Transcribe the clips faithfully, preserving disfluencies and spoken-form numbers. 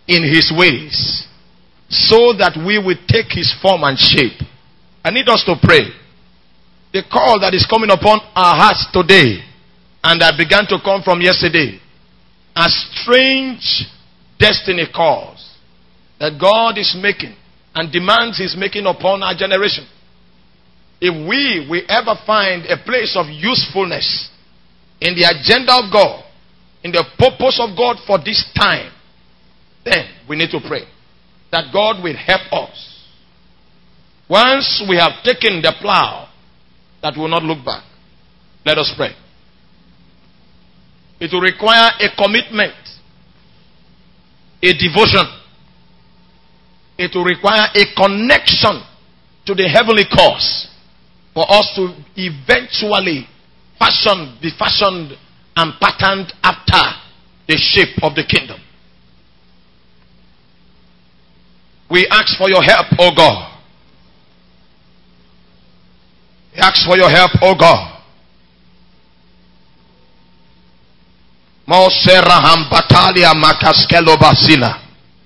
in his ways, so that we will take his form and shape. I need us to pray. The call that is coming upon our hearts today, and that began to come from yesterday, are strange destiny calls that God is making and demands he's making upon our generation. If we will ever find a place of usefulness in the agenda of God, in the purpose of God for this time, then we need to pray that God will help us. Once we have taken the plow, that will not look back. Let us pray. It will require a commitment, a devotion. It will require a connection to the heavenly cause for us to eventually fashion, be fashioned and patterned after the shape of the kingdom. We ask for your help, O God. We ask for your help, O God. Moseraham batalia makaskelo basila.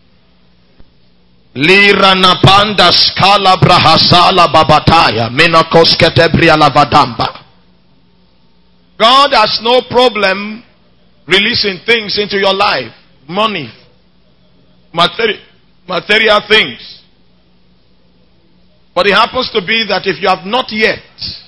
Lira napanda skala brahasala babataya menokosketebria lavadamba. God has no problem releasing things into your life. Money. Materi- material things. But it happens to be that if you have not yet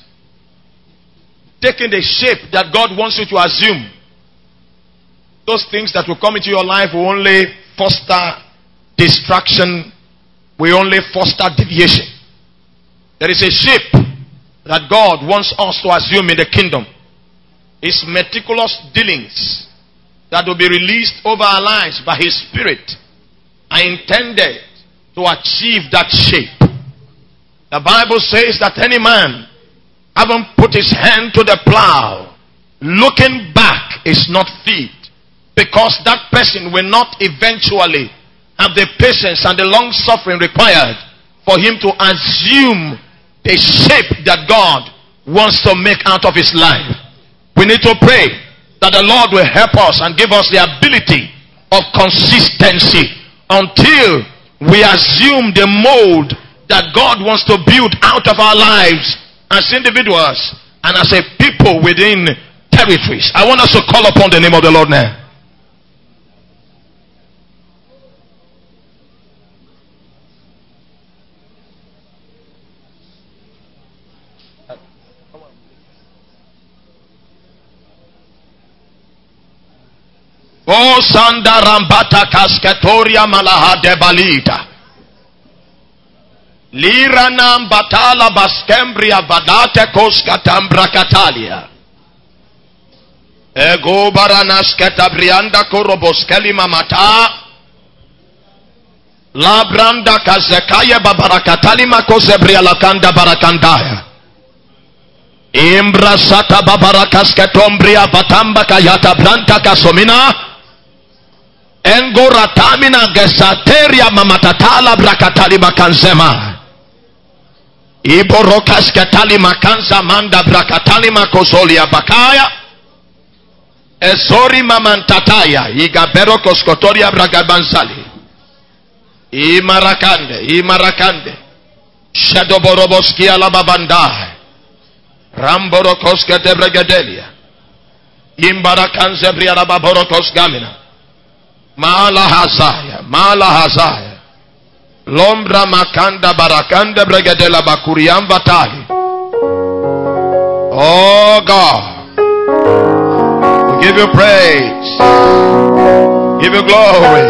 taken the shape that God wants you to assume, those things that will come into your life will only foster distraction, will only foster deviation. There is a shape that God wants us to assume in the kingdom. It's meticulous dealings that will be released over our lives by His Spirit are intended to achieve that shape. The Bible says that any man having put his hand to the plow, looking back is not fit, because that person will not eventually have the patience and the long suffering required for him to assume the shape that God wants to make out of his life. We need to pray that the Lord will help us and give us the ability of consistency until we assume the mold that God wants to build out of our lives as individuals and as a people within territories. I want us to call upon the name of the Lord now. Oh, Sanda Rambata Kasketoria Malaha de Balita. Liranam Batala Baskembria Vadate Koskatambra Katalia. Ego Baranas Ketabrianda Koroboskeli Mamata. Labranda Kazekaya Babarakatali Makosebria Lakanda Barakandaya. Imbra Sata Babarakas Ketombria Batamba Kayata Branta Kasomina. Engora tamina gesateria mamatatala brakatali makanzema. Iborokas katali makanza manda brakatali makozolia bakaya. Ezori mamantataya igabero koskotoria bragabanzali. Imarakande, imarakande. Shadoboroboski alababanda. Ramborokoske de bragadelia. Imbarakanze brialababorokos gamina. Mala hazaya, mala hazaya. Lombra makanda barakanda bregadela bakuriam vatahi. Oh God, we give you praise, give you glory,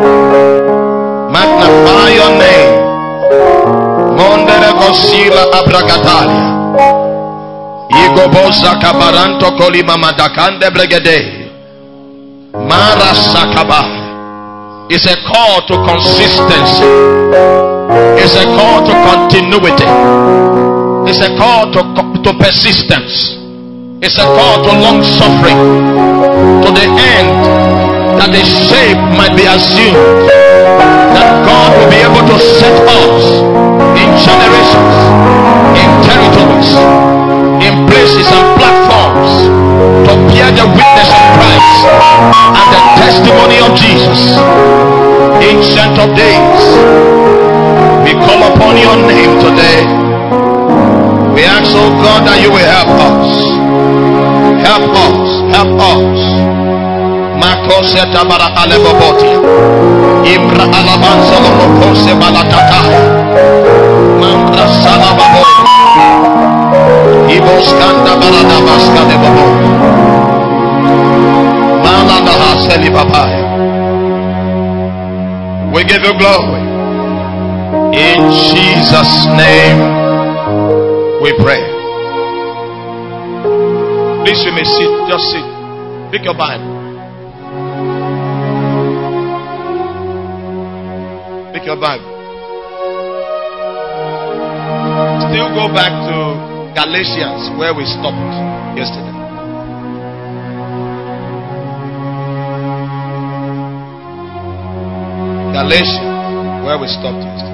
magnify your name. Mondere kosila abrakatalia. Igobosa kabaranto kolima madakande bregade. Mara Sakaba is a call to consistency. It's a call to continuity. It's a call to, to persistence. It's a call to long suffering, to the end that the shape might be assumed, that God will be able to set us in generations, in territories, in places and platforms to bear the witness of Christ and the testimony of Jesus. In you will help us. Help us. Help us. Makoseta bara alebobotia. Ibra alabanza lomokose balatataya. Mambra salababo. Iboskanda barada baska de babo. Malanda haseli babaya. We give you glory. In Jesus' name we pray. Please, you may sit. Just sit. Pick your Bible. Pick your Bible. Still go back to Galatians where we stopped yesterday. Galatians where we stopped yesterday.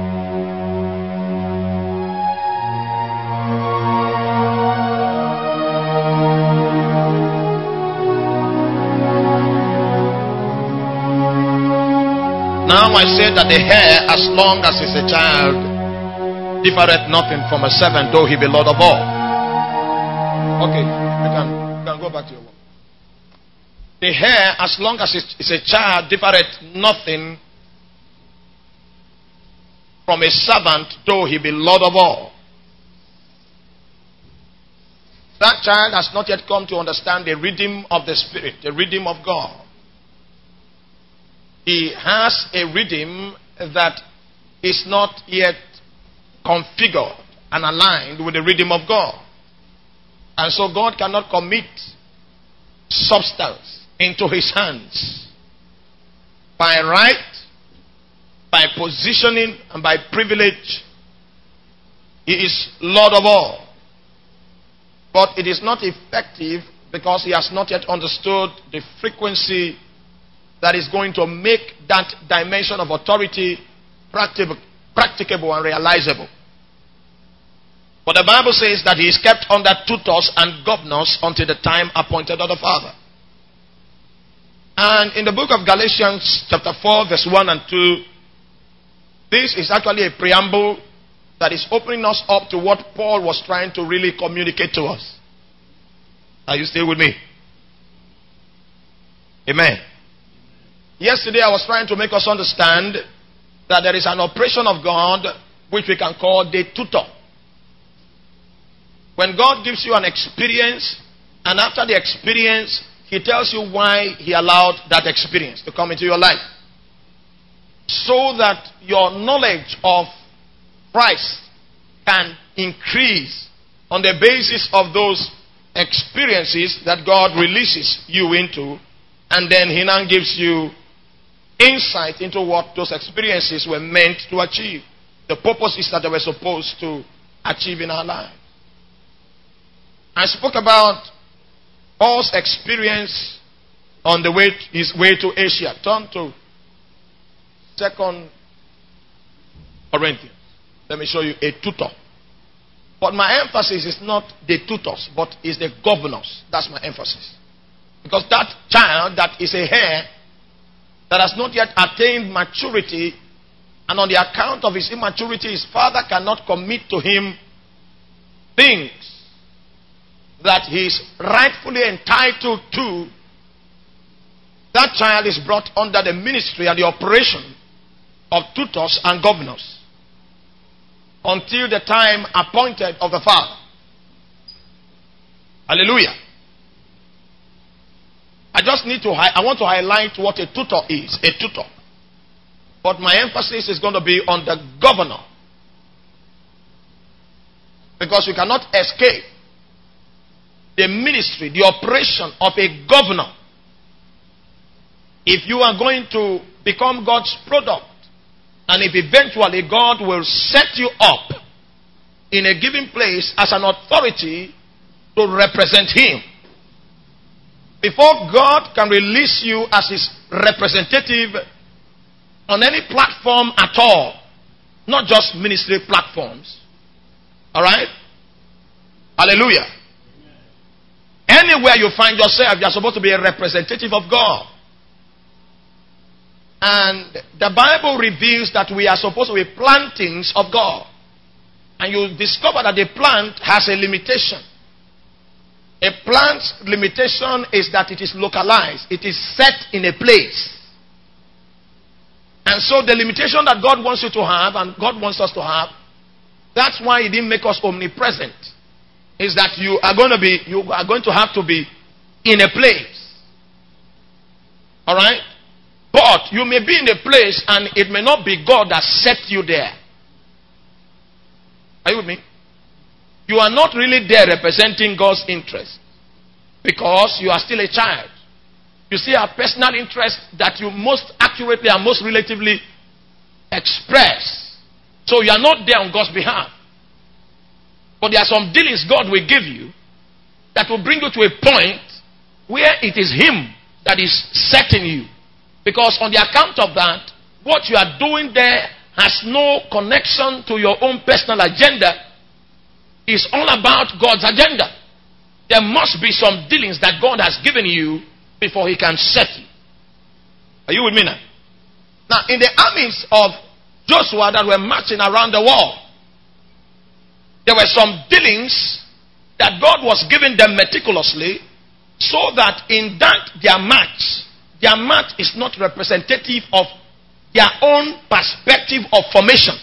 Now I say that the hair, as long as it's a child, differeth nothing from a servant, though he be Lord of all. Okay, you can, you can go back to your work. The hair, as long as it's a child, differeth nothing from a servant, though he be Lord of all. That child has not yet come to understand the rhythm of the Spirit, the rhythm of God. He has a rhythm that is not yet configured and aligned with the rhythm of God. And so God cannot commit substance into his hands. By right, by positioning, and by privilege, he is Lord of all. But it is not effective because he has not yet understood the frequency that is going to make that dimension of authority practicable and realizable. But the Bible says that he is kept under tutors and governors until the time appointed of the Father. And in the book of Galatians chapter four verse one and two, this is actually a preamble that is opening us up to what Paul was trying to really communicate to us. Are you still with me? Amen. Yesterday I was trying to make us understand that there is an operation of God which we can call the tutor. When God gives you an experience, and after the experience, he tells you why he allowed that experience to come into your life. So that your knowledge of Christ can increase on the basis of those experiences that God releases you into, and then he now gives you insight into what those experiences were meant to achieve. The purposes that they were supposed to achieve in our lives. I spoke about Paul's experience on the way his way to Asia. Turn to Second Corinthians. Let me show you a tutor. But my emphasis is not the tutors, but is the governors. That's my emphasis. Because that child that is a heir that has not yet attained maturity, and on the account of his immaturity, his father cannot commit to him things that he is rightfully entitled to. That child is brought under the ministry and the operation of tutors and governors until the time appointed of the Father. Hallelujah. I just need to, I want to highlight what a tutor is. A tutor. But my emphasis is going to be on the governor. Because you cannot escape the ministry, the operation of a governor. If you are going to become God's product, and if eventually God will set you up in a given place as an authority to represent him. Before God can release you as his representative on any platform at all, not just ministry platforms. Alright? Hallelujah. Anywhere you find yourself, you are supposed to be a representative of God. And the Bible reveals that we are supposed to be plantings of God. and you discover that the plant has a limitation. A plant's limitation is that it is localized. It is set in a place. And so the limitation that God wants you to have, and God wants us to have, that's why He didn't make us omnipresent, is that you are going to be, you are going to have to be in a place. Alright? But you may be in a place and it may not be God that set you there. Are you with me? You are not really there representing God's interest, because you are still a child. You see a personal interest that you most accurately and most relatively express. So you are not there on God's behalf. But there are some dealings God will give you that will bring you to a point where it is Him that is setting you. Because on the account of that, what you are doing there has no connection to your own personal agenda. It's all about God's agenda. There must be some dealings that God has given you before He can set you. Are you with me now? Now, in the armies of Joshua that were marching around the world, there were some dealings that God was giving them meticulously, so that in that their march, their march is not representative of their own perspective of formation.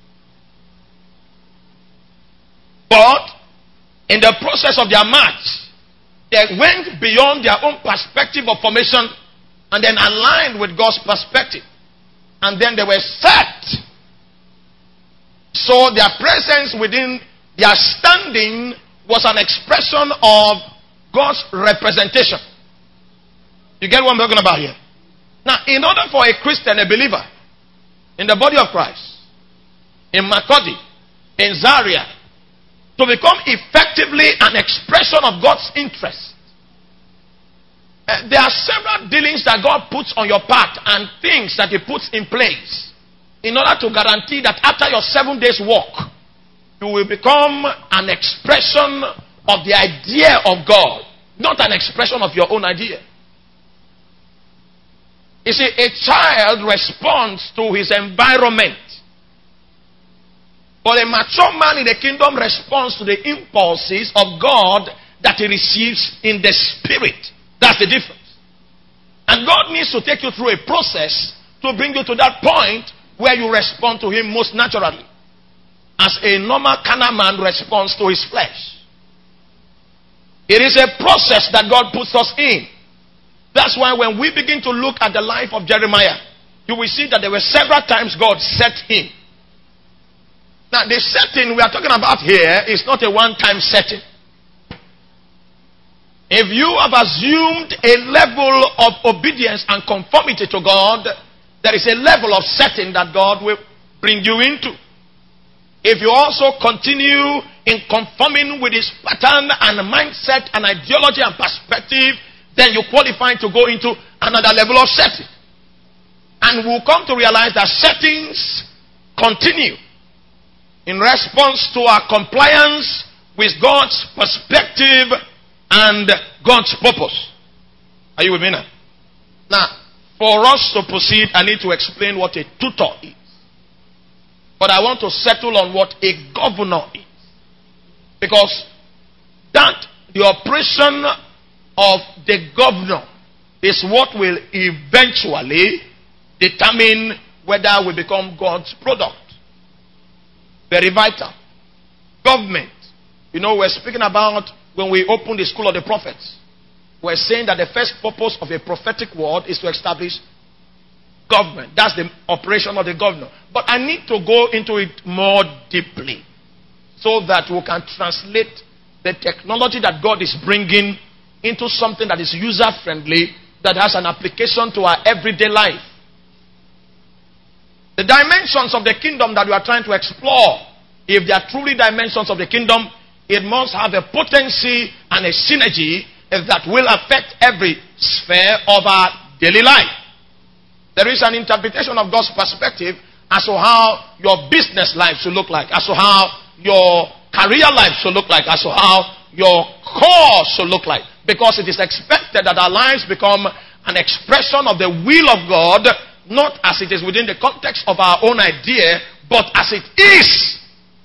But in the process of their march, they went beyond their own perspective of formation and then aligned with God's perspective. And then they were set. So their presence within their standing was an expression of God's representation. You get what I'm talking about here? Now, in order for a Christian, a believer, in the body of Christ, in Makodi, in Zaria, to become effectively an expression of God's interest, uh, there are several dealings that God puts on your path and things that He puts in place in order to guarantee that after your seven days walk, you will become an expression of the idea of God, not an expression of your own idea. You see, a child responds to his environment. But a mature man in the kingdom responds to the impulses of God that he receives in the spirit. That's the difference. And God needs to take you through a process to bring you to that point where you respond to Him most naturally, as a normal carnal man responds to his flesh. It is a process that God puts us in. That's why when we begin to look at the life of Jeremiah, you will see that there were several times God set him. Now, the setting we are talking about here is not a one-time setting. If you have assumed a level of obedience and conformity to God, there is a level of setting that God will bring you into. If you also continue in conforming with His pattern and mindset and ideology and perspective, then you qualify to go into another level of setting. And we'll come to realize that settings continue in response to our compliance with God's perspective and God's purpose. Are you with me now? Now, for us to proceed, I need to explain what a tutor is. But I want to settle on what a governor is. Because that, the operation of the governor, is what will eventually determine whether we become God's product. Very vital. Government. You know, we're speaking about when we open the school of the prophets. We're saying that the first purpose of a prophetic word is to establish government. That's the operation of the governor. But I need to go into it more deeply so that we can translate the technology that God is bringing into something that is user-friendly, that has an application to our everyday life. The dimensions of the kingdom that we are trying to explore, if they are truly dimensions of the kingdom, it must have a potency and a synergy that will affect every sphere of our daily life. There is an interpretation of God's perspective as to how your business life should look like, as to how your career life should look like, as to how your core should look like. Because it is expected that our lives become an expression of the will of God, not as it is within the context of our own idea, but as it is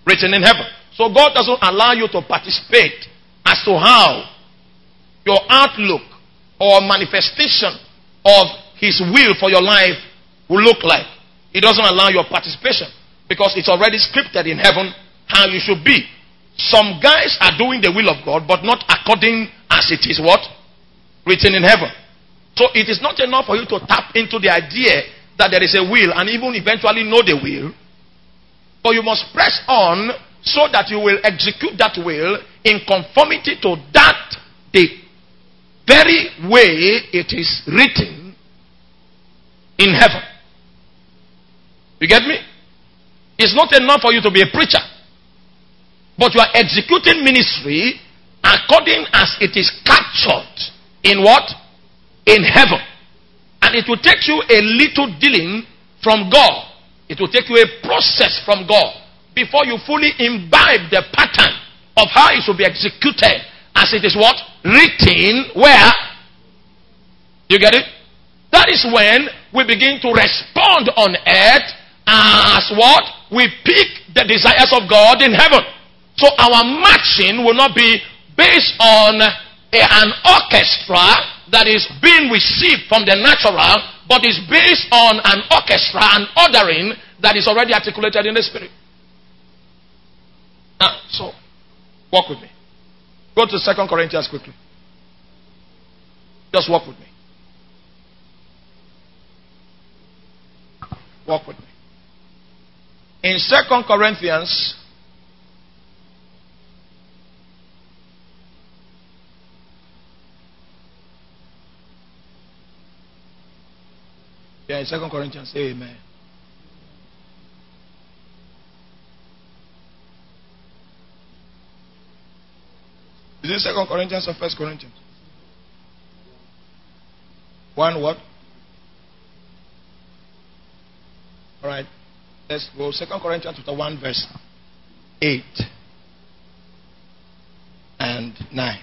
written in heaven. So God doesn't allow you to participate as to how your outlook or manifestation of his will for your life will look like. He doesn't allow your participation because it's already scripted in heaven how you should be. Some guys are doing the will of God, but not according as it is what? Written in heaven. So it is not enough for you to tap into the idea that there is a will and even eventually know the will. But you must press on so that you will execute that will in conformity to that the very way it is written in heaven. You get me? It's not enough for you to be a preacher. But you are executing ministry according as it is captured in what? In heaven. And it will take you a little dealing from God. It will take you a process from God before you fully imbibe the pattern of how it should be executed as it is what? Written where? You get it? That is when we begin to respond on earth as what? We pick the desires of God in heaven. So our marching will not be based on a, an orchestra that is being received from the natural, but is based on an orchestra, an ordering that is already articulated in the spirit. Now, so, walk with me. Go to Second Corinthians quickly. Just walk with me. Walk with me. In Second Corinthians, yeah, in Second Corinthians, amen. Is it Second Corinthians or First Corinthians? One what? All right. Let's go. Second Corinthians chapter one, verse eight and nine.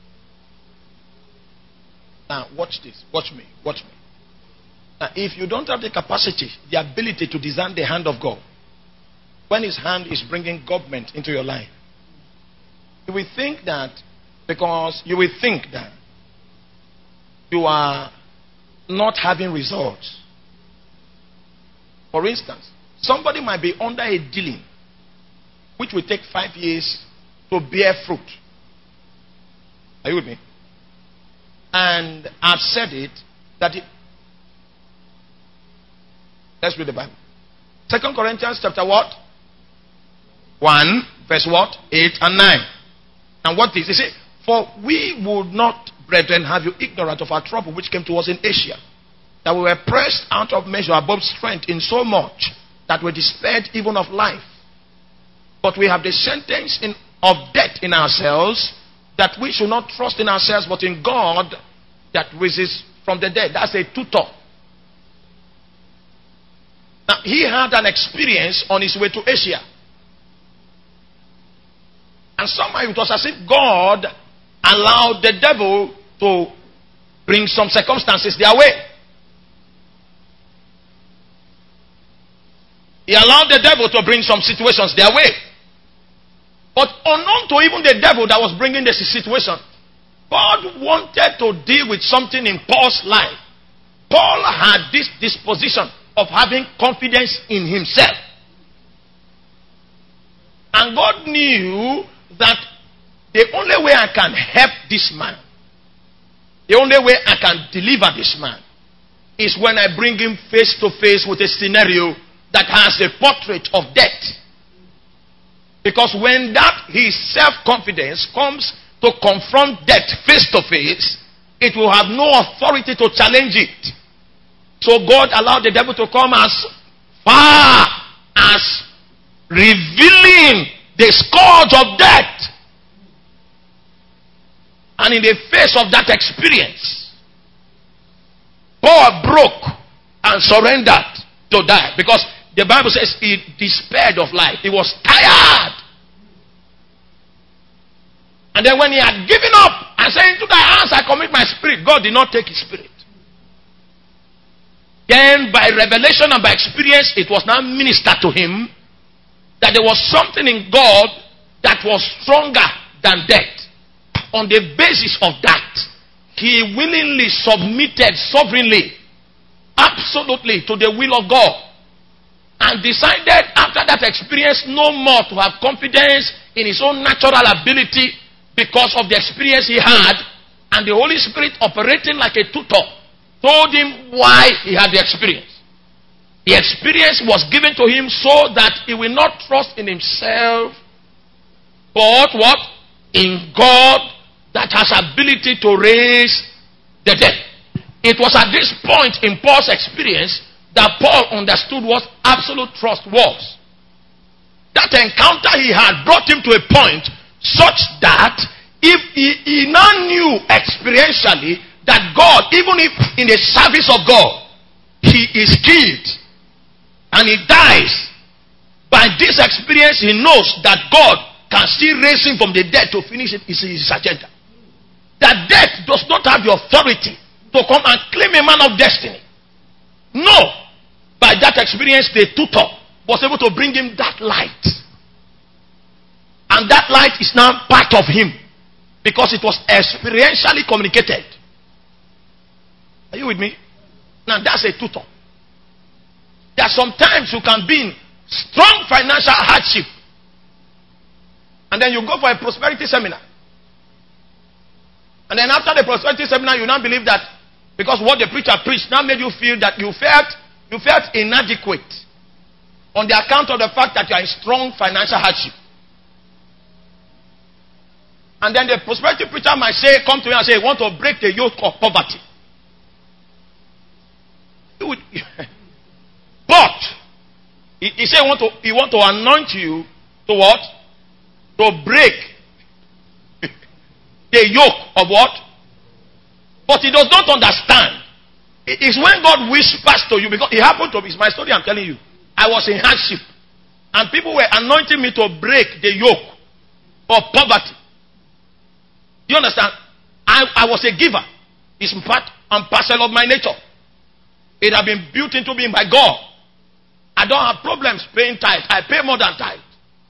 Now, watch this. Watch me. Watch me. Now, if you don't have the capacity, the ability to discern the hand of God, when his hand is bringing government into your life, you will think that because you will think that you are not having results. For instance, somebody might be under a dealing which will take five years to bear fruit. Are you with me? And I've said it that it, let's read the Bible. Second Corinthians chapter what? One, verse what? Eight and nine. And what is? He said, for we would not, brethren, have you ignorant of our trouble which came to us in Asia, that we were pressed out of measure above strength in so much that we despaired even of life. But we have the sentence in, of death in ourselves, that we should not trust in ourselves but in God that raises from the dead. That's a tutor. Now, he had an experience on his way to Asia. And somehow it was as if God allowed the devil to bring some circumstances their way. He allowed the devil to bring some situations their way. But unknown to even the devil that was bringing the situation, God wanted to deal with something in Paul's life. Paul had this disposition of having confidence in himself. And God knew that the only way I can help this man, the only way I can deliver this man, is when I bring him face to face with a scenario that has a portrait of death. Because when that his self-confidence comes to confront death face to face, it will have no authority to challenge it. So God allowed the devil to come as far as revealing the scourge of death. And in the face of that experience, Paul broke and surrendered to die. Because the Bible says he despaired of life. He was tired. And then when he had given up and said, into thy hands I commit my spirit, God did not take his spirit. Then by revelation and by experience, it was now ministered to him that there was something in God that was stronger than death. On the basis of that, he willingly submitted sovereignly, absolutely, to the will of God, and decided after that experience no more to have confidence in his own natural ability because of the experience he had, and the Holy Spirit operating like a tutor told him why he had the experience. The experience was given to him so that he will not trust in himself, but what? In God that has ability to raise the dead. It was at this point in Paul's experience that Paul understood what absolute trust was. That encounter he had brought him to a point such that if he, he now knew experientially that God, even if in the service of God, he is killed and he dies, by this experience he knows that God can still raise him from the dead to finish it, his, his agenda. That death does not have the authority to come and claim a man of destiny. No. By that experience, the tutor was able to bring him that light. And that light is now part of him because it was experientially communicated. Are you with me? Now that's a tutor. There are sometimes you can be in strong financial hardship, and then you go for a prosperity seminar. And then after the prosperity seminar, you now believe that because what the preacher preached now made you feel that you felt you felt inadequate on the account of the fact that you are in strong financial hardship. And then the prosperity preacher might say, come to me and say, want to break the yoke of poverty. He would, but he, he said, he want to he want to anoint you to what? To break the yoke of what? But he does not understand. It is when God whispers to you, because it happened to me. It's my story I'm telling you. I was in hardship, and people were anointing me to break the yoke of poverty. You understand? I, I was a giver. It's part and parcel of my nature. It had been built into me by God. I don't have problems paying tithe. I pay more than tithe.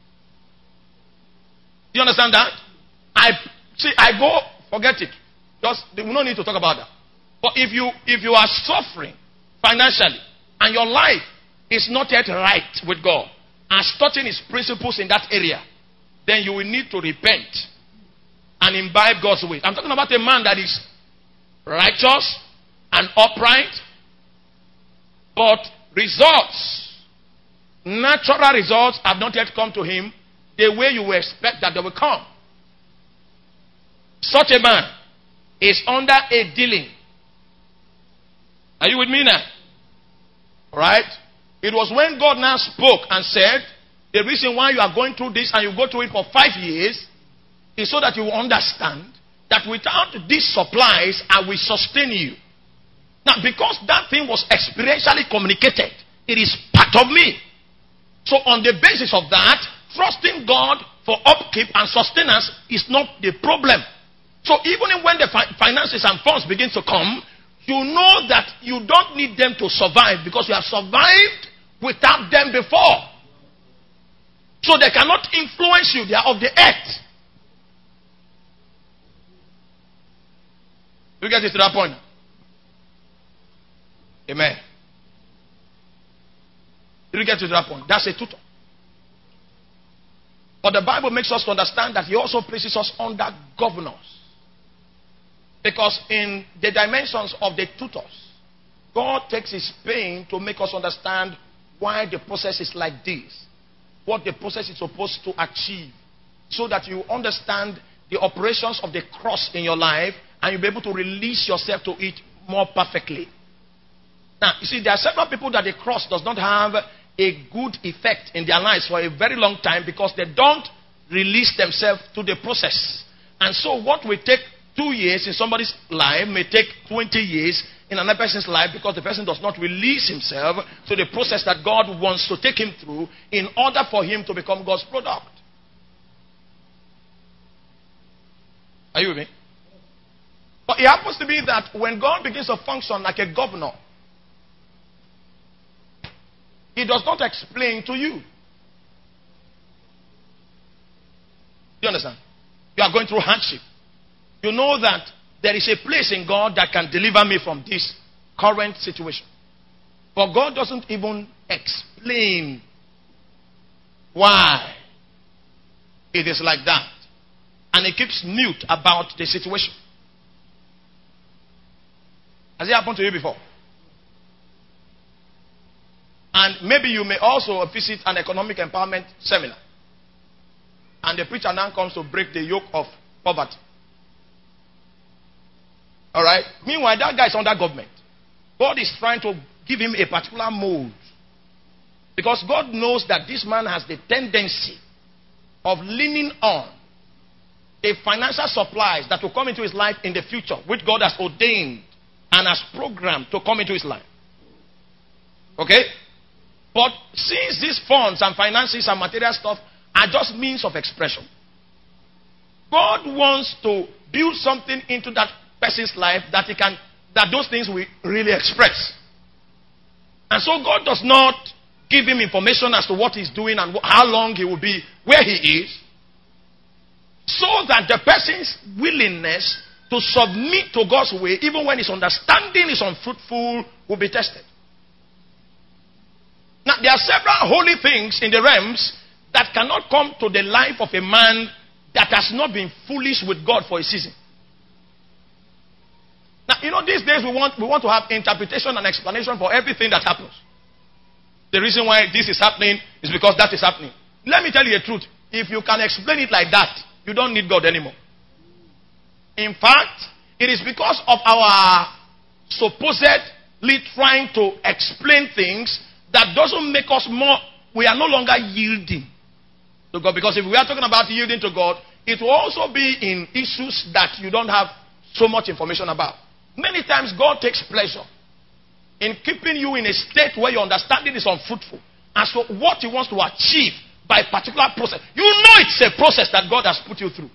Do you understand that? I see. I go. Forget it. Just we don't need to talk about that. But if you if you are suffering financially and your life is not yet right with God and starting His principles in that area, then you will need to repent and imbibe God's way. I'm talking about a man that is righteous and upright, but results, natural results, have not yet come to him the way you will expect that they will come. Such a man is under a dealing. Are you with me now? Right? It was when God now spoke and said, the reason why you are going through this and you go through it for five years is so that you will understand that without these supplies, I will sustain you. Now, because that thing was experientially communicated, it is part of me. So on the basis of that, trusting God for upkeep and sustenance is not the problem. So even when the fi- finances and funds begin to come, you know that you don't need them to survive because you have survived without them before. So they cannot influence you. They are of the earth. You get it to that point? Amen. Did you get to that point? That's a tutor. But the Bible makes us to understand that He also places us under governors. Because in the dimensions of the tutors, God takes His pain to make us understand why the process is like this. What the process is supposed to achieve. So that you understand the operations of the cross in your life and you'll be able to release yourself to it more perfectly. Now, you see, there are several people that the cross does not have a good effect in their lives for a very long time because they don't release themselves to the process. And so what will take two years in somebody's life may take twenty years in another person's life because the person does not release himself to the process that God wants to take him through in order for him to become God's product. Are you with me? But it happens to be that when God begins to function like a governor, He does not explain to you. Do you understand? You are going through hardship. You know that there is a place in God that can deliver me from this current situation. But God doesn't even explain why it is like that. And He keeps mute about the situation. Has it happened to you before? And maybe you may also visit an economic empowerment seminar. And the preacher now comes to break the yoke of poverty. Alright? Meanwhile, that guy is under government. God is trying to give him a particular mold. Because God knows that this man has the tendency of leaning on the financial supplies that will come into his life in the future, which God has ordained and has programmed to come into his life. Okay? But since these funds and finances and material stuff are just means of expression, God wants to build something into that person's life that he can, that those things will really express. And so God does not give him information as to what he's doing and how long he will be where he is, so that the person's willingness to submit to God's way, even when his understanding is unfruitful, will be tested. Now, there are several holy things in the realms that cannot come to the life of a man that has not been foolish with God for a season. Now, you know, these days we want, we want to have interpretation and explanation for everything that happens. The reason why this is happening is because that is happening. Let me tell you the truth. If you can explain it like that, you don't need God anymore. In fact, it is because of our supposedly trying to explain things that doesn't make us more, we are no longer yielding to God. Because if we are talking about yielding to God, it will also be in issues that you don't have so much information about. Many times God takes pleasure in keeping you in a state where your understanding is unfruitful as to what He wants to achieve by a particular process. You know it's a process that God has put you through.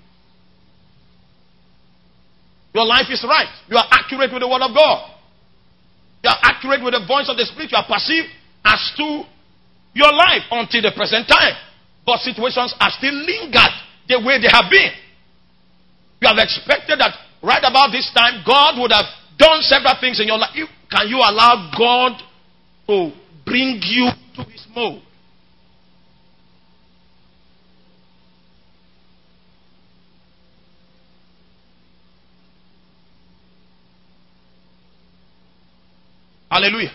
Your life is right. You are accurate with the word of God. You are accurate with the voice of the Spirit. You are perceived as to your life until the present time. But situations are still lingered the way they have been. You have expected that right about this time, God would have done several things in your life. Can you allow God to bring you to His mode? Hallelujah.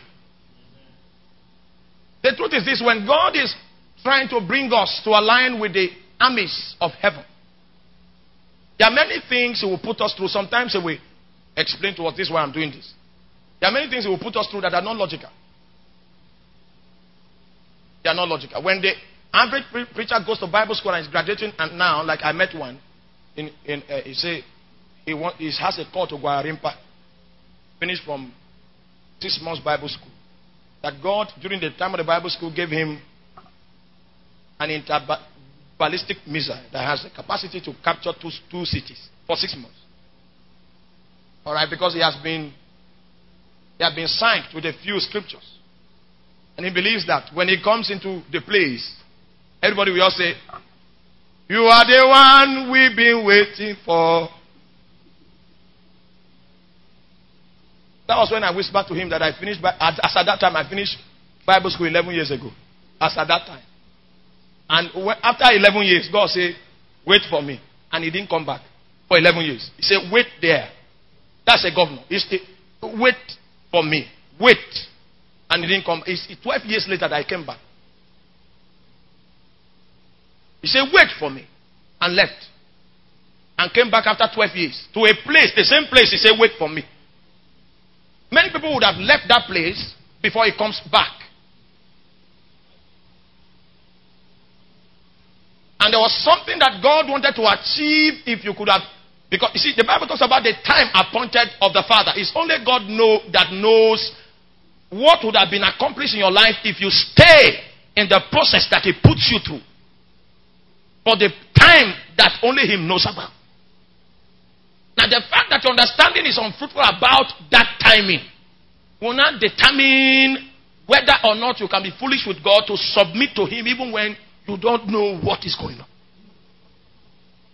The truth is this: when God is trying to bring us to align with the armies of heaven, there are many things He will put us through. Sometimes He will explain to us, this is why I'm doing this. There are many things He will put us through that are not logical. They are not logical. When the average pre- preacher goes to Bible school and is graduating, and now, like I met one, in, in uh, he say he, want, he has a call to Guayarimpa, finished from six months Bible school. That God, during the time of the Bible school, gave him an inter-ballistic missile that has the capacity to capture two, two cities for six months. All right, because he has been, he has been psyched with a few scriptures, and he believes that when he comes into the place, everybody will all say, "You are the one we've been waiting for." That was when I whispered to him that I finished, as at that time, I finished Bible school eleven years ago. As at that time. And when, after eleven years, God said, "Wait for me." And he didn't come back for eleven years. He said, "Wait there." That's a governor. He said, "Wait for me. Wait." And he didn't come. It's twelve years later that I came back. He said, "Wait for me." And left. And came back after twelve years. To a place, the same place. He said, "Wait for me." Many people would have left that place before he comes back. And there was something that God wanted to achieve if you could have. Because, you see, the Bible talks about the time appointed of the Father. It's only God know, that knows what would have been accomplished in your life if you stay in the process that He puts you through. For the time that only Him knows about. Now, the fact that your understanding is unfruitful about that timing will not determine whether or not you can be foolish with God to submit to Him even when you don't know what is going on.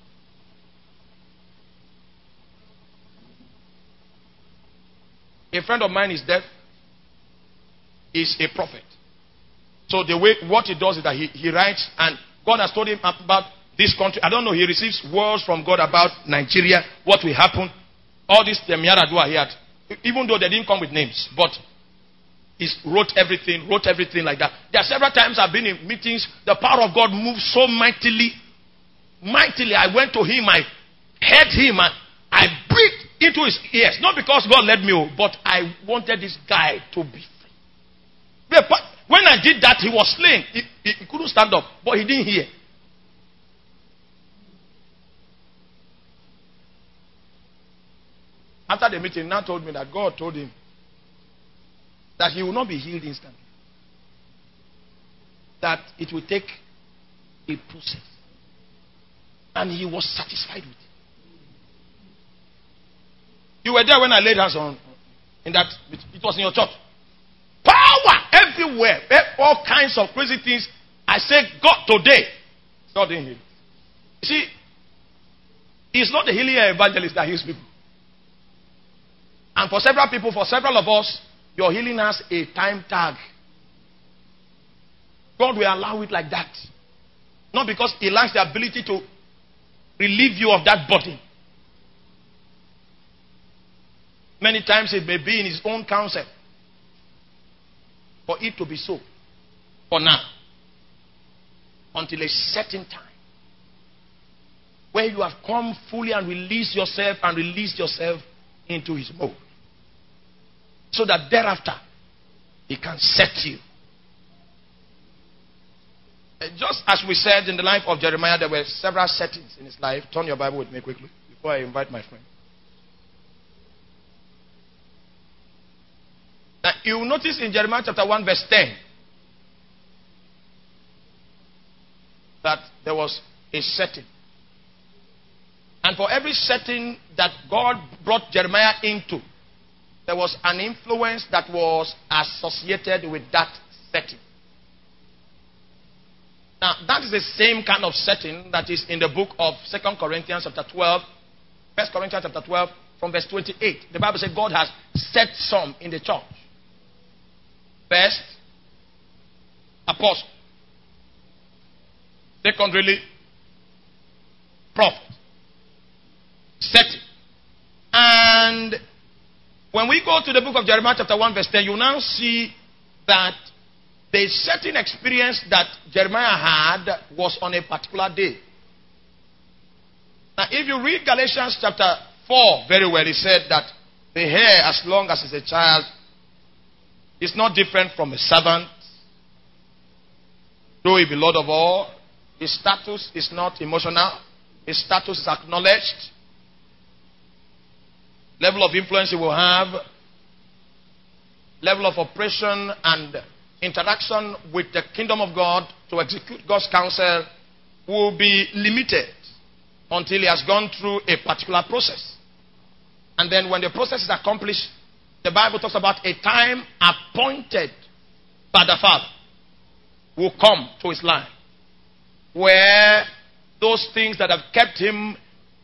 A friend of mine is deaf. He's a prophet. So the way what he does is that he, he writes, and God has told him about this country. I don't know, he receives words from God about Nigeria, what will happen. All this Temiaradua he had, even though they didn't come with names, but he wrote everything, wrote everything like that. There are several times I've been in meetings, the power of God moved so mightily, mightily. I went to him, I heard him, and I breathed into his ears. Not because God led me, but I wanted this guy to be free. When I did that, he was slain. He, he, he couldn't stand up, but he didn't hear. After the meeting, he now told me that God told him that he will not be healed instantly. That it will take a process. And he was satisfied with it. You were there when I laid hands on in that, it was in your church. Power everywhere. All kinds of crazy things. I said, God, today. God didn't heal. You see, it's not the healing evangelist that heals people. And for several people, for several of us, your healing has a time tag. God will allow it like that. Not because he lacks the ability to relieve you of that burden. Many times it may be in his own counsel for it to be so. For now. Until a certain time. Where you have come fully and released yourself and released yourself into his mode. So that thereafter, he can set you. Just as we said in the life of Jeremiah, there were several settings in his life. Turn your Bible with me quickly before I invite my friend. Now, you will notice in Jeremiah chapter one verse ten that there was a setting. And for every setting that God brought Jeremiah into, there was an influence that was associated with that setting. Now, that is the same kind of setting that is in the book of Second Corinthians chapter twelve. First Corinthians chapter twelve from verse twenty-eight. The Bible says God has set some in the church. First, apostle. Secondly, prophet. Setting. And when we go to the book of Jeremiah chapter one verse ten, you now see that the certain experience that Jeremiah had was on a particular day. Now, if you read Galatians chapter four very well, it said that the hair, as long as it's a child, is not different from a servant. Though he be Lord of all, his status is not emotional. His status is acknowledged. Level of influence he will have, level of oppression and interaction with the kingdom of God to execute God's counsel will be limited until he has gone through a particular process. And then when the process is accomplished, the Bible talks about a time appointed by the Father will come to his life, where those things that have kept him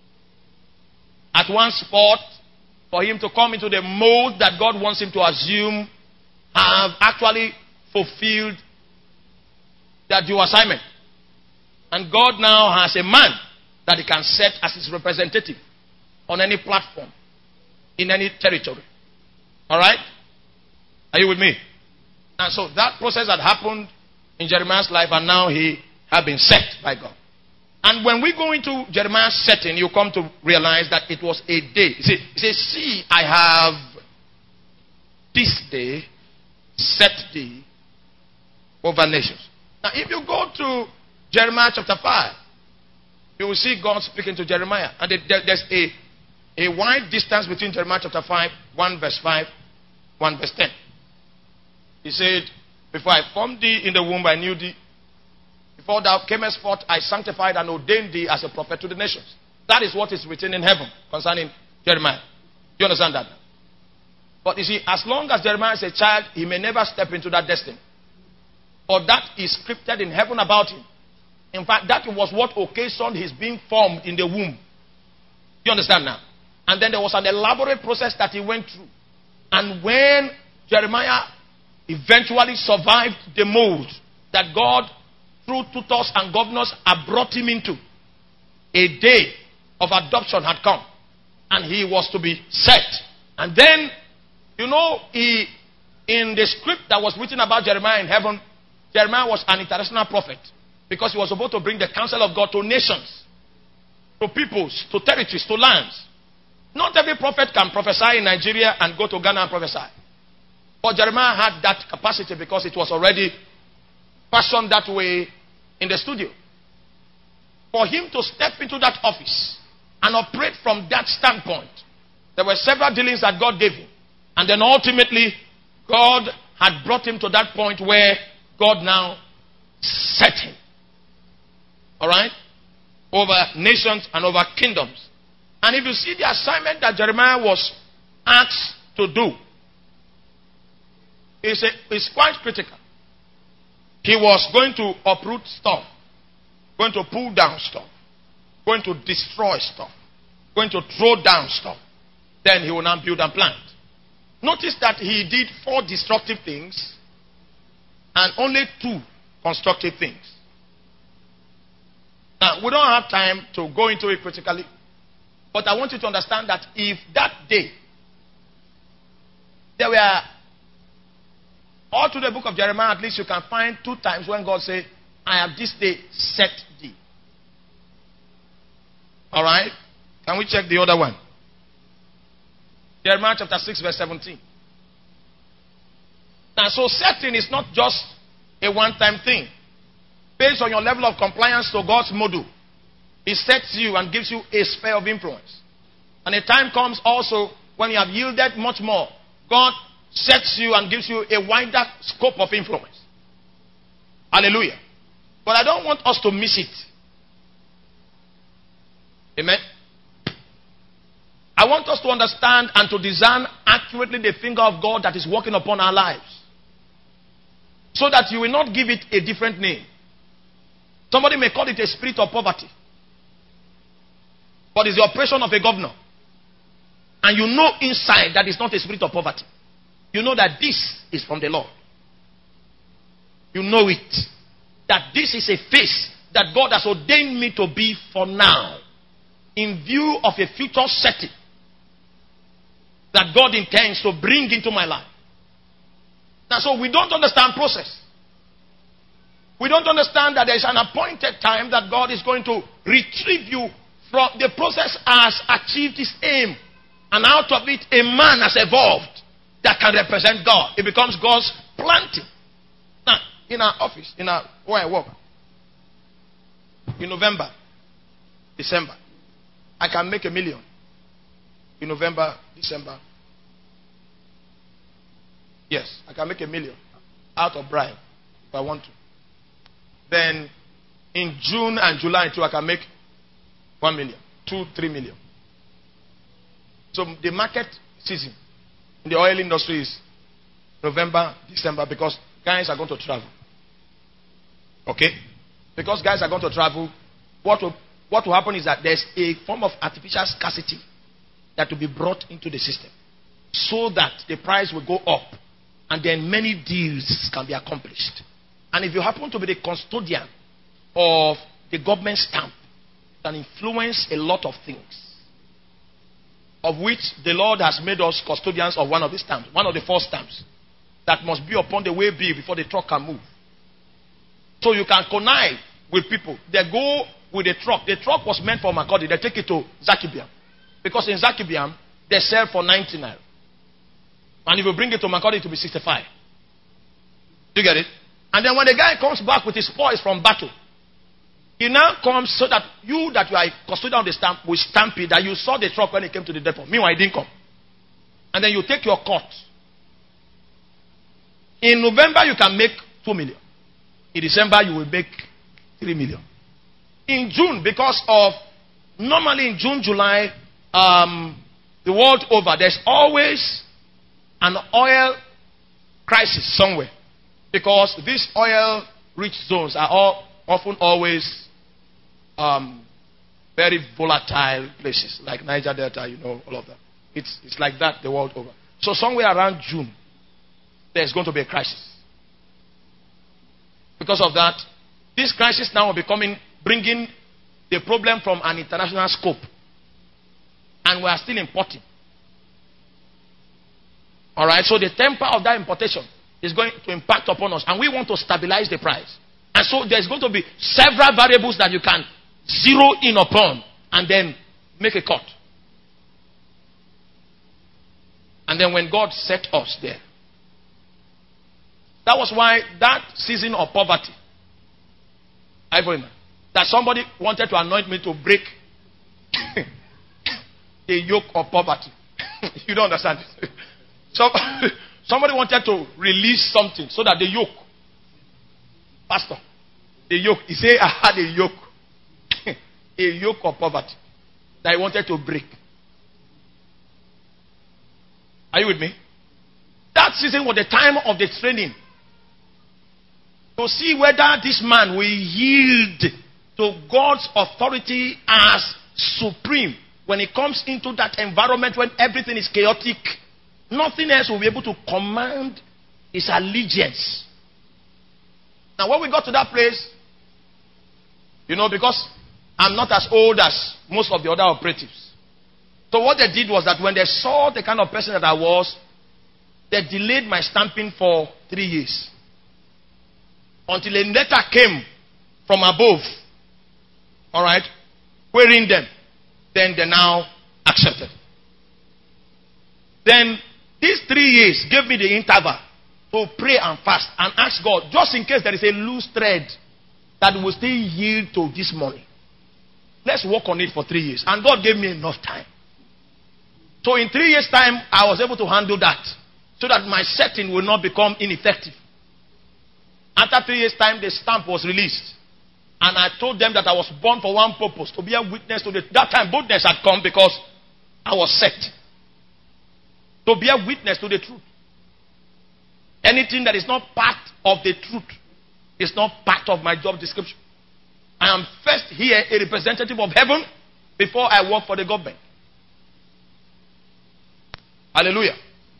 at one spot, for him to come into the mode that God wants him to assume, have actually fulfilled their due assignment. And God now has a man that he can set as his representative on any platform, in any territory. Alright? Are you with me? And so that process had happened in Jeremiah's life, and now he had been set by God. And when we go into Jeremiah's setting, you come to realize that it was a day. He says, see, I have this day set thee over nations. Now, if you go to Jeremiah chapter five, you will see God speaking to Jeremiah. And there's a, a wide distance between Jeremiah chapter five, one verse five, one verse ten. He said, before I formed thee in the womb, I knew thee. Before thou camest forth, I sanctified and ordained thee as a prophet to the nations. That is what is written in heaven concerning Jeremiah. Do you understand that? But you see, as long as Jeremiah is a child, he may never step into that destiny. Or that is scripted in heaven about him. In fact, that was what occasioned his being formed in the womb. Do you understand now? And then there was an elaborate process that he went through And when Jeremiah eventually survived the mold that God, through tutors and governors, had brought him into, a day of adoption had come. And he was to be set. And then, you know, he, in the script that was written about Jeremiah in heaven, Jeremiah was an international prophet. Because he was about to bring the counsel of God to nations, to peoples, to territories, to lands. Not every prophet can prophesy in Nigeria and go to Ghana and prophesy. But Jeremiah had that capacity because it was already fashioned that way in the studio. For him to step into that office and operate from that standpoint, there were several dealings that God gave him. And then ultimately, God had brought him to that point where God now set him. Alright? Over nations and over kingdoms. And if you see the assignment that Jeremiah was asked to do, it's, a, it's quite critical. He was going to uproot stuff, going to pull down stuff, going to destroy stuff, going to throw down stuff. Then he will now build and plant. Notice that he did four destructive things and only two constructive things. Now, we don't have time to go into it critically, but I want you to understand that if that day there were, all through the book of Jeremiah, at least you can find two times when God said, I have this day set thee. Alright? Can we check the other one? Jeremiah chapter six verse seventeen. Now, so setting is not just a one-time thing. Based on your level of compliance to God's model, He sets you and gives you a sphere of influence. And a time comes also when you have yielded much more. God sets you and gives you a wider scope of influence. Hallelujah. But I don't want us to miss it. Amen. I want us to understand and to discern accurately the finger of God that is working upon our lives. So that you will not give it a different name. Somebody may call it a spirit of poverty. But it's the operation of a governor. And you know inside that it's not a spirit of poverty. You know that this is from the Lord. You know it. That this is a face that God has ordained me to be for now. In view of a future setting that God intends to bring into my life. Now, so we don't understand process. We don't understand that there is an appointed time that God is going to retrieve you from the process has achieved its aim. And out of it, a man has evolved that can represent God. It becomes God's planting. Now, in our office, in our where I work, in November, December, I can make a million. In November, December. Yes, I can make a million out of bribe if I want to. Then in June and July too, I can make one million, two, three million. So the market season in the oil industry is November, December, because guys are going to travel. Okay? Because guys are going to travel, what will, what will happen is that there's a form of artificial scarcity that will be brought into the system so that the price will go up and then many deals can be accomplished. And if you happen to be the custodian of the government stamp, it can influence a lot of things, of which the Lord has made us custodians of one of the stamps, one of the four stamps that must be upon the way bill before the truck can move. So you can connive with people. They go with the truck. The truck was meant for Makurdi. They take it to Zakibiam. Because in Zakibiam, they sell for ninety naira. And if you bring it to Makurdi, it will be sixty-five. Do you get it? And then when the guy comes back with his spoils from battle, he now comes so that you that you are a custodian of the stamp will stamp it that you saw the truck when it came to the depot. Meanwhile, it didn't come. And then you take your cut. In November, you can make two million. In December, you will make three million. In June, because of, normally in June, July, um, the world over, there's always an oil crisis somewhere. Because these oil-rich zones are all, often always um, very volatile places, like Niger Delta, you know, all of that. It's, it's like that the world over. So somewhere around June, there's going to be a crisis. Because of that, this crisis now will be coming, bringing the problem from an international scope. And we are still importing. Alright, so the temper of that importation is going to impact upon us. And we want to stabilize the price. And so there's going to be several variables that you can zero in upon and then make a cut. And then when God set us there, that was why that season of poverty, I remember that somebody wanted to anoint me to break the yoke of poverty. You don't understand. So, somebody wanted to release something so that the yoke, Pastor, the yoke, he said, I had a yoke, a yoke of poverty that he wanted to break. Are you with me? That season was the time of the training to see whether this man will yield to God's authority as supreme when it comes into that environment when everything is chaotic. Nothing else will be able to command his allegiance. Now, when we got to that place, you know, because I'm not as old as most of the other operatives. So what they did was that when they saw the kind of person that I was, they delayed my stamping for three years. Until a letter came from above. Alright? Querying them. Then they now accepted. Then these three years gave me the interval to pray and fast and ask God, just in case there is a loose thread that will still yield to this money. Let's work on it for three years. And God gave me enough time. So in three years' time, I was able to handle that. So that my setting will not become ineffective. After three years' time, the stamp was released. And I told them that I was born for one purpose. To be a witness to the... That time, boldness had come because I was set. To be a witness to the truth. Anything that is not part of the truth is not part of my job description. I am first here a representative of heaven before I work for the government. Hallelujah.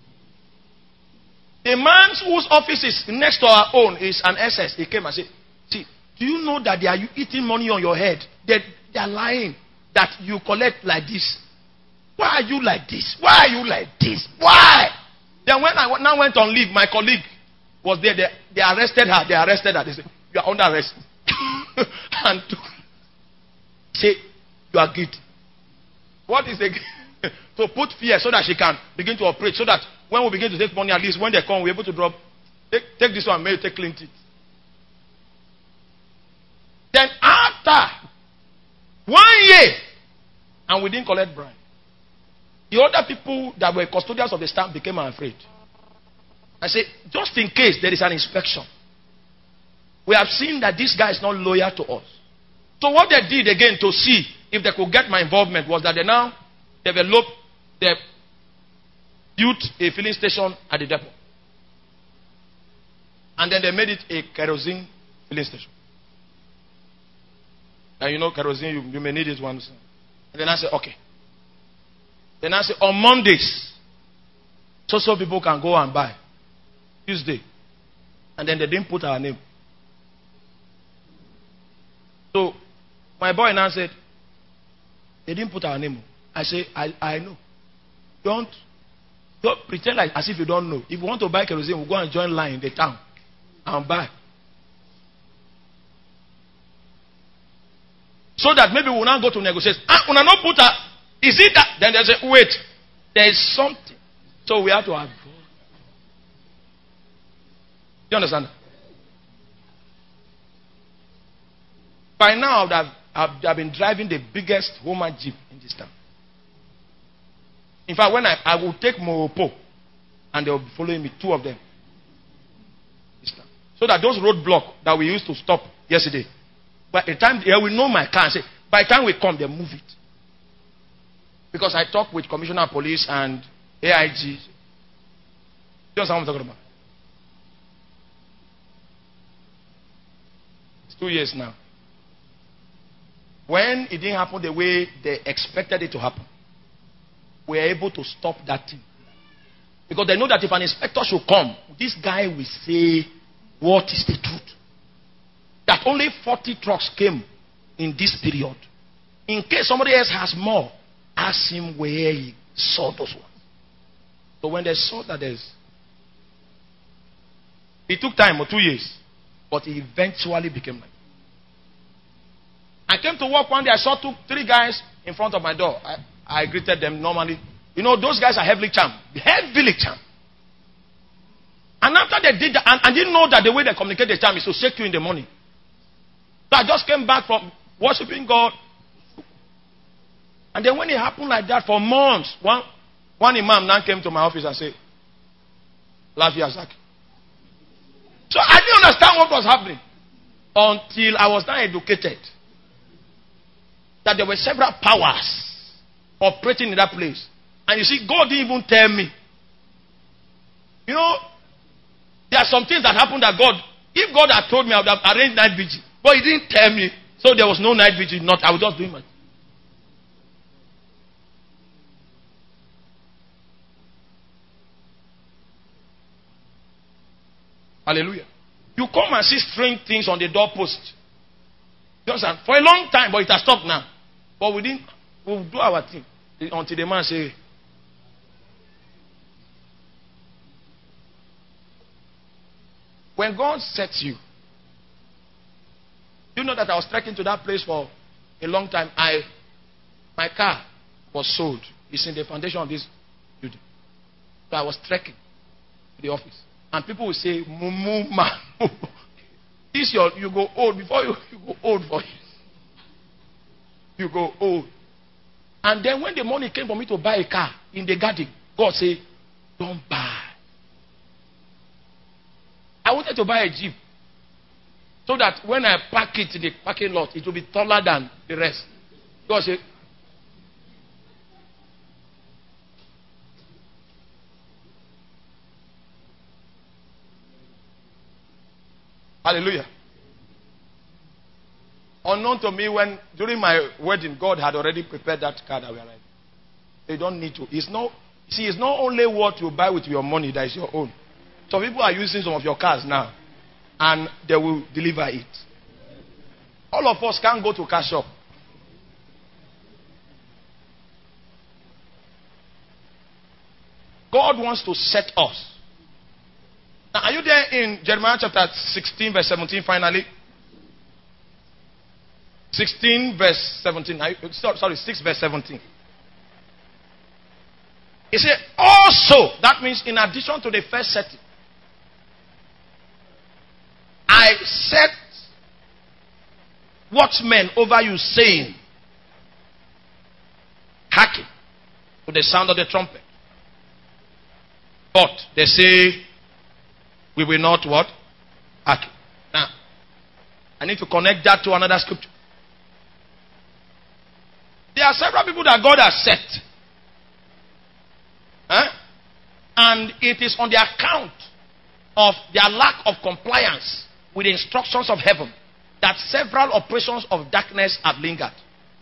The man whose office is next to our own is an S S. He came and said, see, do you know that they are eating money on your head? They, they are lying that you collect like this. Why are you like this? Why are you like this? Why? Then when I now went on leave, my colleague was there. They, they arrested her. They arrested her. They said, you are under arrest. And to say, you are guilty. What is it? To put fear so that she can begin to operate. So that when we begin to take money, at least when they come, we're able to drop. Take, take this one, maybe take clean teeth. Then after one year, and we didn't collect bribe. The other people that were custodians of the stamp became afraid. I said, just in case there is an inspection, we have seen that this guy is not loyal to us. So what they did again to see if they could get my involvement was that they now developed, they built a filling station at the depot. And then they made it a kerosene filling station. And you know kerosene, you, you may need it once. And then I said, okay. Then I said, on Mondays, so so people can go and buy. Tuesday. And then they didn't put our name. So, my boy now said, they didn't put our name. I say, I, I know. Don't, don't pretend like as if you don't know. If you want to buy kerosene, we'll go and join line in the town and buy. So that maybe we'll now go to negotiate. Ah, we'll not put a, is it that? Then they say, wait, there is something. So we have to avoid. You understand? By now, I've, I've, I've been driving the biggest Homer Jeep in this town. In fact, when I, I will take Moropo, and they will be following me, two of them. So that those roadblocks that we used to stop yesterday, by the time they will know my car and say, by the time we come, they move it. Because I talked with Commissioner of Police and A I G. You understand what I'm talking about? It's two years now. When it didn't happen the way they expected it to happen, we were able to stop that thing. Because they know that if an inspector should come, this guy will say, what is the truth? That only forty trucks came in this period. In case somebody else has more, ask him where he saw those ones. So when they saw that there's... It took time, or two years. But it eventually became like... I came to work one day, I saw two, three guys in front of my door. I, I greeted them normally. You know, those guys are heavily charmed. Heavily charmed. And after they did that, and I didn't know that the way they communicate the charm is to shake you in the morning. So I just came back from worshiping God. And then when it happened like that for months, one, one imam now came to my office and said, Lafiya Zaki. So I didn't understand what was happening until I was now educated that there were several powers operating in that place. And you see, God didn't even tell me. You know, there are some things that happened that God, if God had told me, I would have arranged night vigil. But He didn't tell me. So there was no night vigil. Not, I was just doing my. Hallelujah. You come and see strange things on the doorpost. Just for a long time, but it has stopped now. But we didn't. We'll do our thing until the man say. When God sets you, you know that I was trekking to that place for a long time. I, my car was sold. It's in the foundation of this building. So I was trekking to the office. And people will say, Mumu man. This your, you go old. Before you, you go old for it. You go old. And then when the money came for me to buy a car in the garden, God said, don't buy. I wanted to buy a Jeep. So that when I park it in the parking lot, it will be taller than the rest. God said, hallelujah. Unknown to me, when during my wedding, God had already prepared that car that we are riding. They don't need to. It's not, see, it's not only what you buy with your money that is your own. Some people are using some of your cars now, and they will deliver it. All of us can't go to car shop. God wants to set us. Now, are you there in Jeremiah chapter sixteen, verse seventeen, finally? sixteen, verse seventeen. Sorry, six, verse seventeen. He said, also, that means in addition to the first setting, I set watchmen over you, saying, hearken to the sound of the trumpet. But they say, we will not what? Hearken. Now, I need to connect that to another scripture. There are several people that God has set. Huh? And it is on the account of their lack of compliance with the instructions of heaven that several operations of darkness have lingered.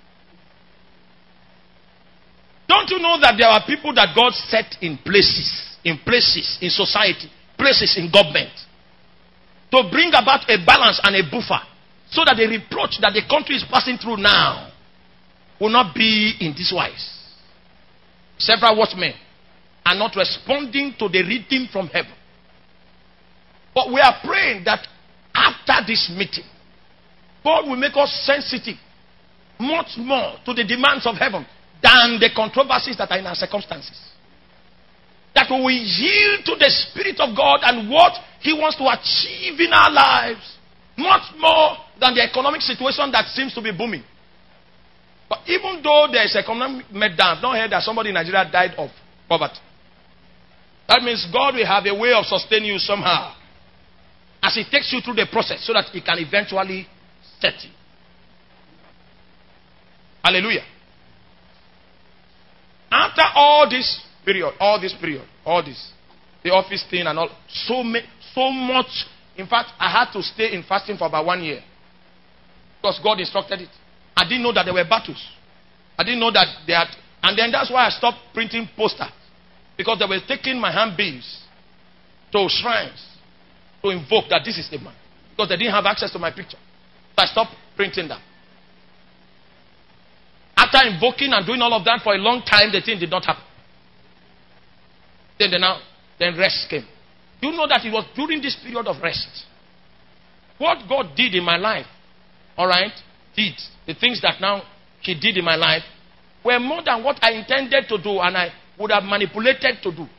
Don't you know that there are people that God set in places, in places, in society, places in government, to bring about a balance and a buffer, so that the reproach that the country is passing through now will not be in this wise. Several watchmen are not responding to the reading from heaven. But we are praying that after this meeting, God will make us sensitive much more to the demands of heaven than the controversies that are in our circumstances. That we will yield to the Spirit of God and what He wants to achieve in our lives much more than the economic situation that seems to be booming. But even though there is economic meltdown, I've not heard that somebody in Nigeria died of poverty. That means God will have a way of sustaining you somehow, as He takes you through the process, so that He can eventually set you. Hallelujah. After all this period, all this period, all this, the office thing and all, so, ma- so much. In fact, I had to stay in fasting for about one year. Because God instructed it. I didn't know that there were battles. I didn't know that they had. And then that's why I stopped printing posters. Because they were taking my handbills to shrines to invoke that this is the man. Because they didn't have access to my picture. So I stopped printing that. After invoking and doing all of that for a long time, the thing did not happen. Then, then now, then rest came. You know that it was during this period of rest. What God did in my life, all right, did, the things that now He did in my life, were more than what I intended to do and I would have manipulated to do.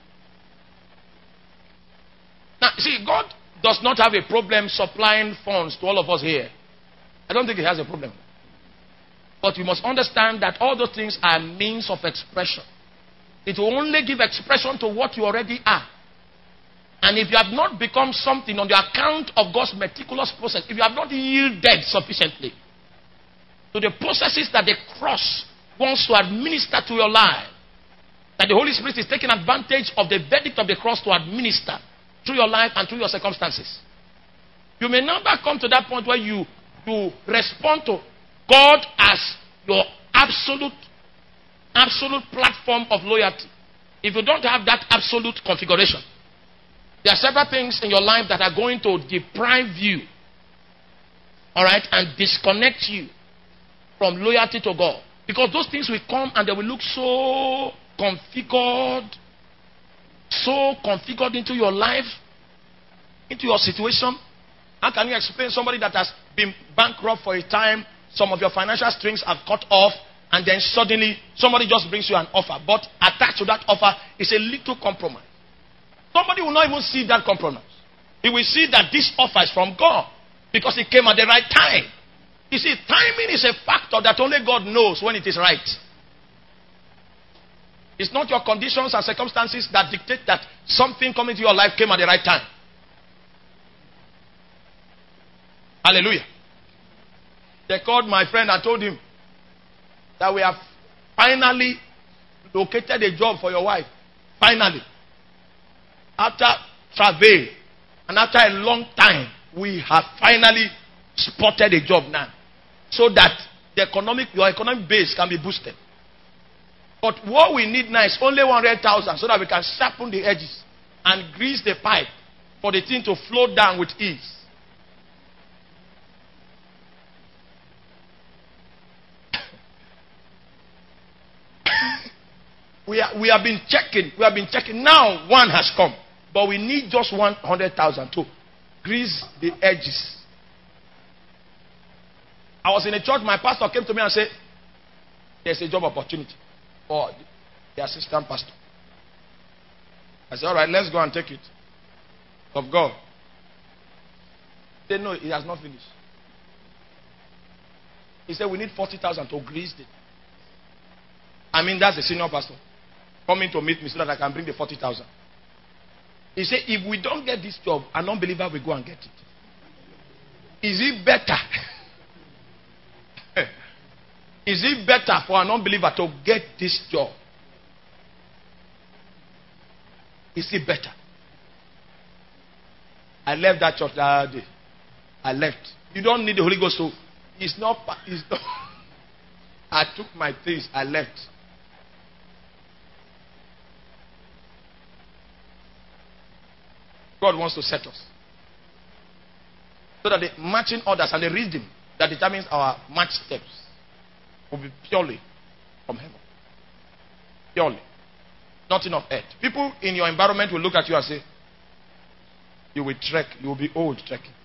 Now, see, God does not have a problem supplying funds to all of us here. I don't think He has a problem. But you must understand that all those things are means of expression. It will only give expression to what you already are. And if you have not become something on the account of God's meticulous process, if you have not yielded sufficiently to the processes that the cross wants to administer to your life, that the Holy Spirit is taking advantage of the verdict of the cross to administer through your life and through your circumstances, you may never come to that point where you, you respond to God as your absolute, absolute platform of loyalty. If you don't have that absolute configuration, there are several things in your life that are going to deprive you, all right, and disconnect you from loyalty to God. Because those things will come and they will look so configured, so configured into your life, into your situation. How can you explain somebody that has been bankrupt for a time, some of your financial strings have cut off, and then suddenly somebody just brings you an offer, but attached to that offer is a little compromise. Somebody will not even see that compromise. He will see that this offer is from God because it came at the right time. You see, timing is a factor that only God knows when it is right. It's not your conditions and circumstances that dictate that something coming to your life came at the right time. Hallelujah. They called my friend and told him that we have finally located a job for your wife. Finally. After travail and after a long time, we have finally spotted a job now. So that the economic, your economic base can be boosted. But what we need now is only one hundred thousand so that we can sharpen the edges and grease the pipe for the thing to flow down with ease. we, are, we have been checking. We have been checking. Now one has come. But we need just one hundred thousand to grease the edges. I was in a church. My pastor came to me and said, there's a job opportunity for the assistant pastor. I said, all right, let's go and take it. Of God. He said, no, it has not finished. He said, we need forty thousand to grease it. I mean, that's the senior pastor coming to meet me so that I can bring the forty thousand. He said, if we don't get this job, an unbeliever will go and get it. Is it better? Is it better for an unbeliever to get this job? Is it better? I left that church that day. I left. You don't need the Holy Ghost. So it's not. It's not. I took my things. I left. God wants to set us so that the matching orders and the rhythm that determines our match steps will be purely from heaven. Purely. Nothing of earth. People in your environment will look at you and say, you will trek, you will be old trekking.